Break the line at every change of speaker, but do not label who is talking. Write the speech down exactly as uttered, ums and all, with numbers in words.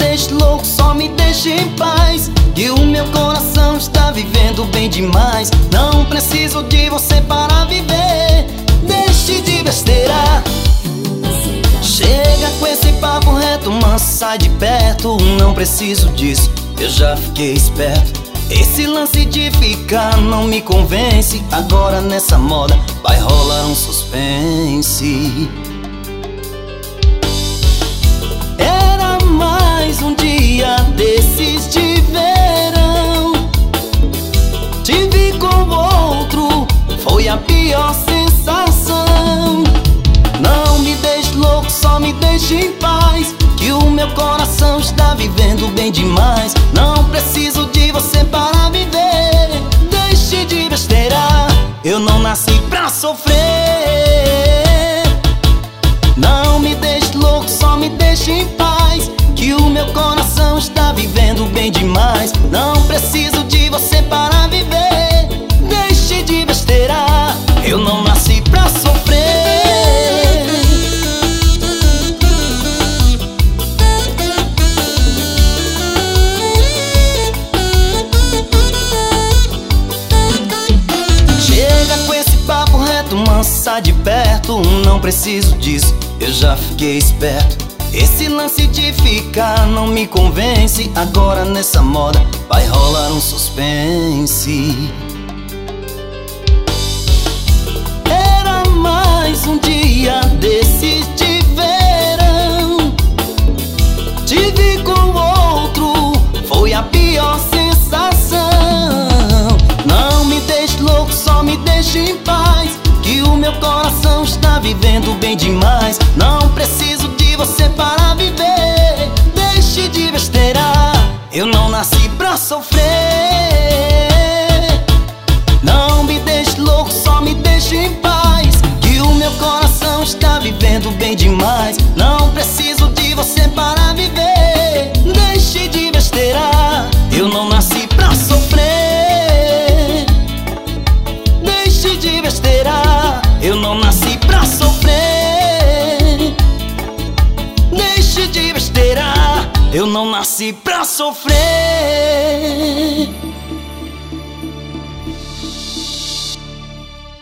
deixe louco, só me deixe em paz, que o meu coração está vivendo bem demais. Não preciso de você para viver. Deixe de besteira, chega com esse papo reto, manso, sai de perto. Não preciso disso, eu já fiquei esperto. Esse lance de ficar não me convence. Agora nessa moda vai rolar um suspense. Era mais um dia desses de verão, te vi com outro, foi a pior sensação. Não me deixe louco, só me deixe em paz, que o meu coração está vivendo bem demais. Não preciso de você para viver. Deixe de besteira, eu não nasci pra sofrer. Não me deixe louco, só me deixe em paz, que o meu coração está vivendo bem demais. Não preciso de você para viver. Deixe de besteira, eu não nasci pra sofrer. Mansa de perto, não preciso disso, eu já fiquei esperto. Esse lance de ficar não me convence. Agora nessa moda vai rolar um suspense. Era mais um dia desses de verão, te vi com outro, foi a pior sensação. Não me deixe louco, só me deixe em paz, que o meu coração está vivendo bem demais. Não preciso de você para viver. Deixe de besteira, eu não nasci pra sofrer. Não me deixe louco, só me deixe em paz, que o meu coração está vivendo bem demais. Não preciso de você para viver. Deixe de besteira, eu não nasci pra sofrer. Deixe de besteira, eu não nasci pra sofrer. Deixe de besteira, eu não nasci pra sofrer.